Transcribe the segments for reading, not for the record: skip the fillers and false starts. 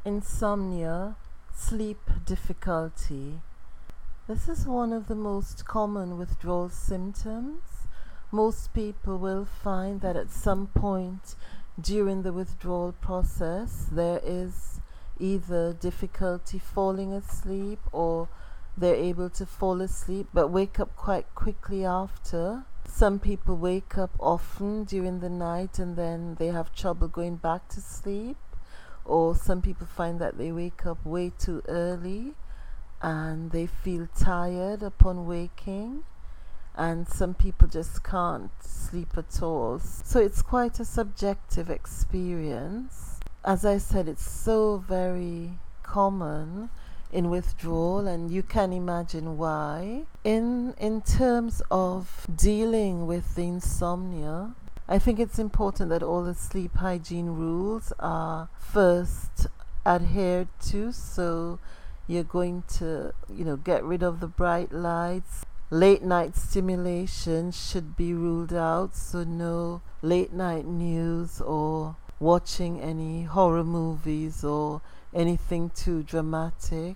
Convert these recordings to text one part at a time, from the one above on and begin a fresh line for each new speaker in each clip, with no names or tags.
Insomnia, sleep difficulty. This is one of the most common withdrawal symptoms. Most people will find that at some point during the withdrawal process there is either difficulty falling asleep or they're able to fall asleep but wake up quite quickly after. Some people wake up often during the night and then they have trouble going back to sleep. Or some people find that they wake up way too early and they feel tired upon waking, and some people just can't sleep at all. So it's quite a subjective experience. As I said, it's so very common in withdrawal, and you can imagine why. In terms of dealing with the insomnia, I think it's important that all the sleep hygiene rules are first adhered to. So you're going to, get rid of the bright lights. Late night stimulation should be ruled out. So no late night news or watching any horror movies or anything too dramatic.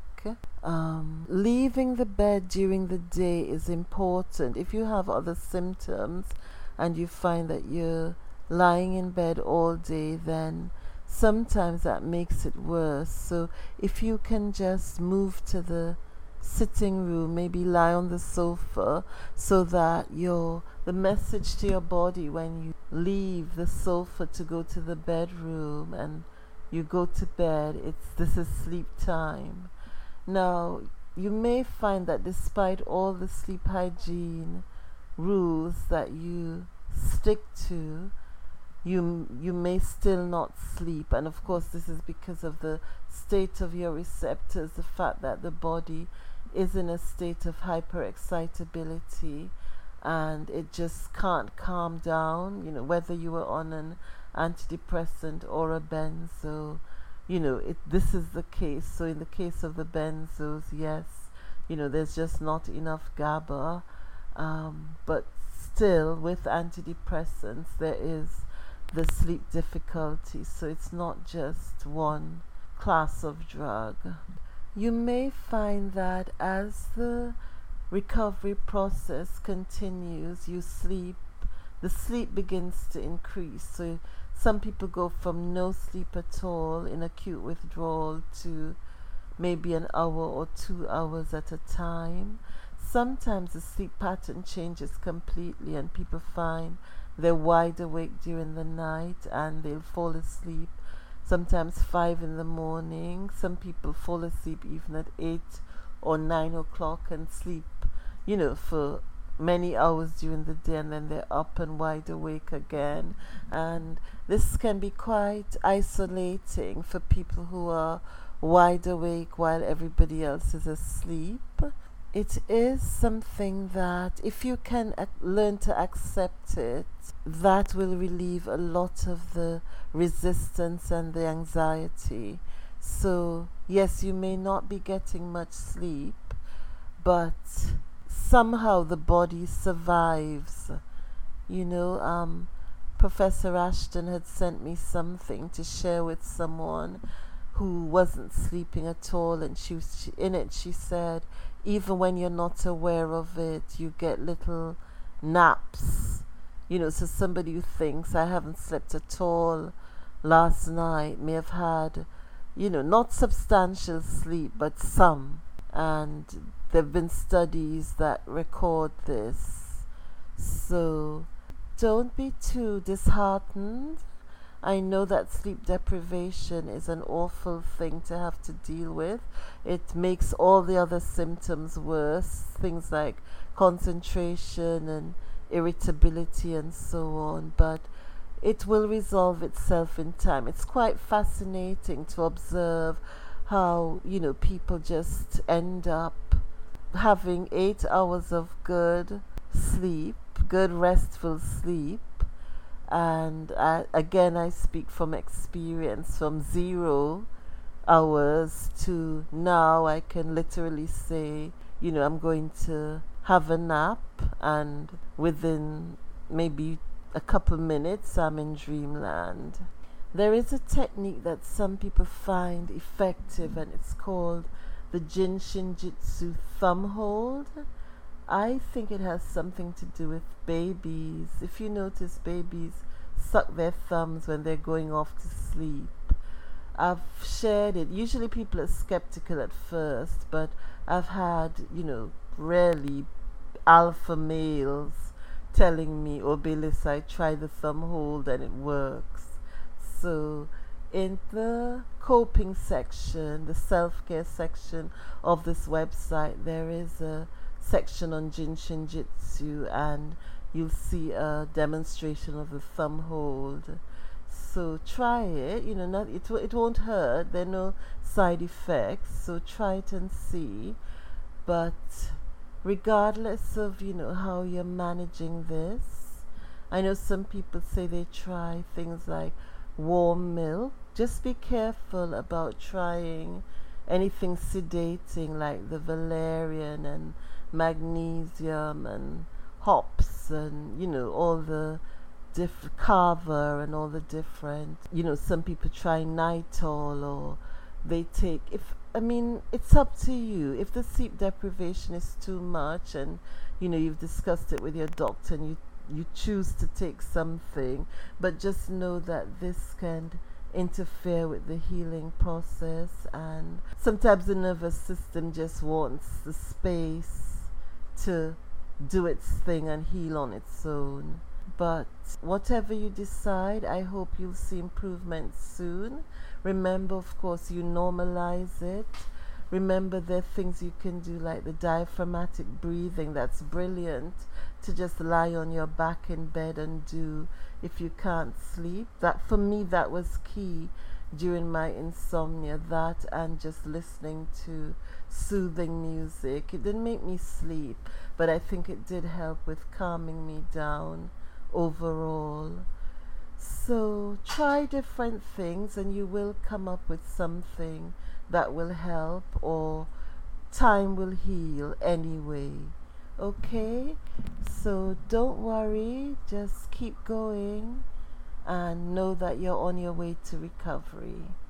Leaving the bed during the day is important. If you have other symptoms and you find that you're lying in bed all day, then sometimes that makes it worse. So if you can just move to the sitting room, maybe lie on the sofa, so that the message to your body when you leave the sofa to go to the bedroom and you go to bed, this is sleep time. Now, you may find that despite all the sleep hygiene rules that you stick to, you may still not sleep. And of course this is because of the state of your receptors, the fact that the body is in a state of hyperexcitability and it just can't calm down, whether you were on an antidepressant or a benzo. This is the case. So in the case of the benzos, yes, there's just not enough GABA. But still, with antidepressants, there is the sleep difficulty. So it's not just one class of drug. You may find that as the recovery process continues, the sleep begins to increase. So some people go from no sleep at all in acute withdrawal to maybe an hour or 2 hours at a time. Sometimes the sleep pattern changes completely and people find they're wide awake during the night and they'll fall asleep sometimes 5 in the morning. Some people fall asleep even at 8 or 9 o'clock and sleep, for many hours during the day, and then they're up and wide awake again. And this can be quite isolating for people who are wide awake while everybody else is asleep. It is something that if you can learn to accept it, that will relieve a lot of the resistance and the anxiety. So yes, you may not be getting much sleep, but somehow the body survives. Professor Ashton had sent me something to share with someone who wasn't sleeping at all, and she said, even when you're not aware of it, you get little naps. So somebody who thinks, I haven't slept at all last night, may have had, not substantial sleep, but some. And there have been studies that record this. So don't be too disheartened. I know that sleep deprivation is an awful thing to have to deal with. It makes all the other symptoms worse, things like concentration and irritability and so on, but it will resolve itself in time. It's quite fascinating to observe how, people just end up having 8 hours of good sleep, good restful sleep. And again, I speak from experience, from 0 hours to now I can literally say, I'm going to have a nap, and within maybe a couple minutes I'm in dreamland. There is a technique that some people find effective, and it's called the Jin Shin Jitsu thumb hold. I think it has something to do with babies. If you notice, babies suck their thumbs when they're going off to sleep. I've shared it. Usually people are skeptical at first, but I've had, really alpha males telling me, oh, Billis, I try the thumb hold and it works. So in the coping section, the self-care section of this website, there is a section on Jin Shin Jitsu, and you'll see a demonstration of the thumb hold. So try it. It won't hurt. There are no side effects. So try it and see. But regardless of how you're managing this, I know some people say they try things like warm milk. Just be careful about trying anything sedating like the valerian and magnesium and hops and all the carver and all the different, some people try nitol, or they take, it's up to you. If the sleep deprivation is too much and you've discussed it with your doctor and you choose to take something, but just know that this can interfere with the healing process, and sometimes the nervous system just wants the space to do its thing and heal on its own. But whatever you decide, I hope you'll see improvement soon. Remember, of course, you normalize it. Remember, there are things you can do like the diaphragmatic breathing. That's brilliant to just lie on your back in bed and do if you can't sleep. That, for me, that was key during my insomnia. That and just listening to soothing music. It didn't make me sleep, but I think it did help with calming me down overall. So try different things and you will come up with something that will help, or time will heal anyway. Okay, so don't worry, just keep going and know that you're on your way to recovery.